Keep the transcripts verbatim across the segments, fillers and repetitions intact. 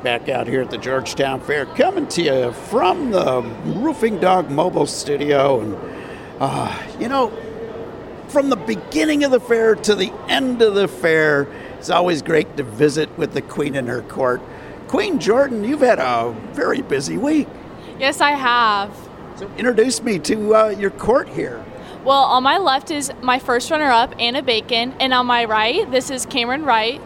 back out here at the Georgetown Fair, coming to you from the Roofing Dog Mobile Studio. And, uh, you know, from the beginning of the fair to the end of the fair, it's always great to visit with the Queen and her court. Queen Jordan, you've had a very busy week. Yes, I have. So introduce me to uh, your court here. Well, on my left is my first runner-up, Anna Bacon, and on my right, this is Cameron Wright.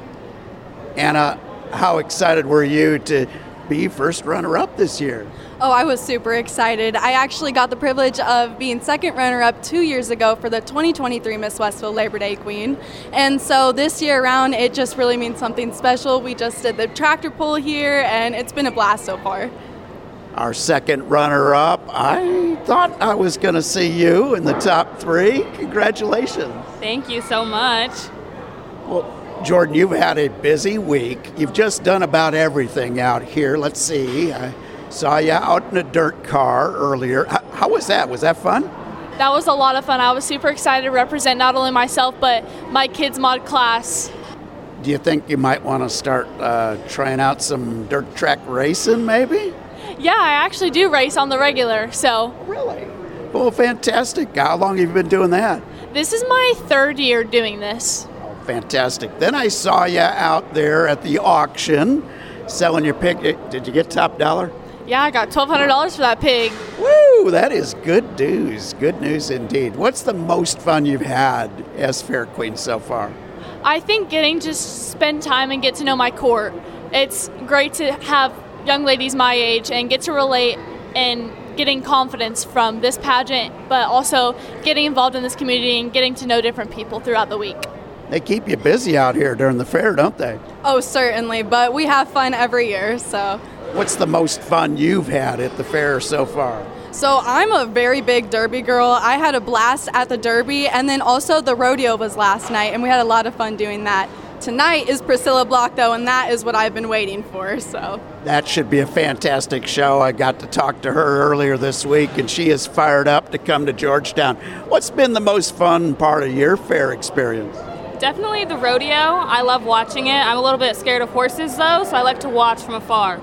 Anna, how excited were you to be first runner-up this year? Oh, I was super excited. I actually got the privilege of being second runner-up two years ago for the twenty twenty-three Miss Westville Labor Day Queen. And so this year around, it just really means something special. We just did the tractor pull here, and it's been a blast so far. Our second runner-up, I thought I was going to see you in the top three. Congratulations. Thank you so much. Well, Jordan, you've had a busy week. You've just done about everything out here. Let's see. I saw you out in a dirt car earlier. How, how was that? Was that fun? That was a lot of fun. I was super excited to represent not only myself, but my kids' mod class. Do you think you might want to start uh, trying out some dirt track racing, maybe? Yeah, I actually do race on the regular, so. Really? Well, fantastic. How long have you been doing that? This is my third year doing this. Oh, fantastic. Then I saw you out there at the auction selling your pig. Did you get top dollar? Yeah, I got twelve hundred dollars for that pig. Woo, that is good news. Good news indeed. What's the most fun you've had as Fair Queen so far? I think getting to spend time and get to know my court. It's great to have young ladies my age and get to relate and getting confidence from this pageant, but also getting involved in this community and getting to know different people throughout the week. They keep you busy out here during the fair, don't they? Oh, certainly, but we have fun every year, so. What's the most fun you've had at the fair so far? So I'm a very big Derby girl. I had a blast at the Derby, and then also the rodeo was last night, and we had a lot of fun doing that. Tonight is Priscilla Block, though, and that is what I've been waiting for. So that should be a fantastic show. I got to talk to her earlier this week, and she is fired up to come to Georgetown. What's been the most fun part of your fair experience? Definitely the rodeo. I love watching it. I'm a little bit scared of horses, though, so I like to watch from afar.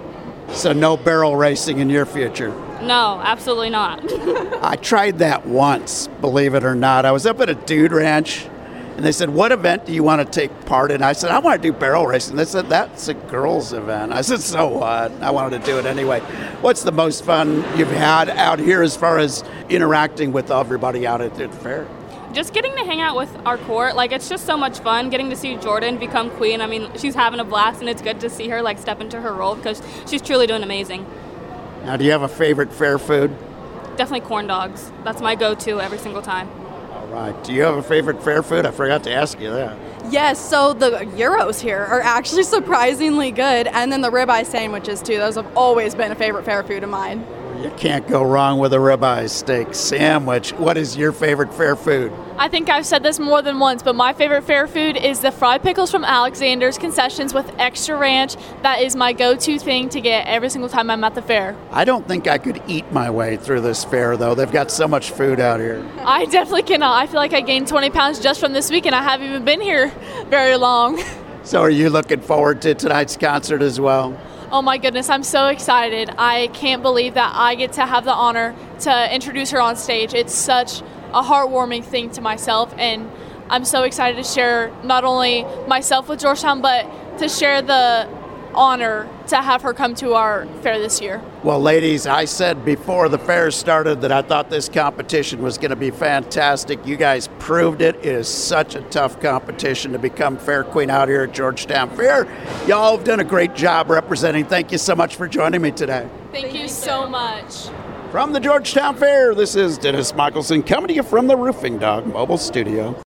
So no barrel racing in your future? No, absolutely not. I tried that once, believe it or not. I was up at a dude ranch, and they said, what event do you want to take part in? I said, I want to do barrel racing. They said, that's a girls' event. I said, so what? I wanted to do it anyway. What's the most fun you've had out here as far as interacting with everybody out at the fair? Just getting to hang out with our court. Like, it's just so much fun getting to see Jordan become queen. I mean, she's having a blast, and it's good to see her, like, step into her role because she's truly doing amazing. Now, do you have a favorite fair food? Definitely corn dogs. That's my go-to every single time. All right. Do you have a favorite fair food? I forgot to ask you that. Yes, so the gyros here are actually surprisingly good, and then the ribeye sandwiches, too. Those have always been a favorite fair food of mine. You can't go wrong with a ribeye steak sandwich. What is your favorite fair food? I think I've said this more than once, but my favorite fair food is the fried pickles from Alexander's Concessions with extra ranch. That is my go-to thing to get every single time I'm at the fair. I don't think I could eat my way through this fair, though. They've got so much food out here. I definitely cannot. I feel like I gained twenty pounds just from this week, and I haven't even been here very long. So are you looking forward to tonight's concert as well? Oh my goodness, I'm so excited. I can't believe that I get to have the honor to introduce her on stage. It's such a heartwarming thing to myself, and I'm so excited to share not only myself with Georgetown, but to share the honor to have her come to our fair this year. Well, ladies, I said before the fair started that I thought this competition was going to be fantastic. You guys proved it. It is such a tough competition to become Fair Queen out here at Georgetown Fair. Y'all have done a great job representing. Thank you so much for joining me today. Thank, Thank you, you so much. From the Georgetown Fair, this is Dennis Michelson coming to you from the Roofing Dog Mobile Studio.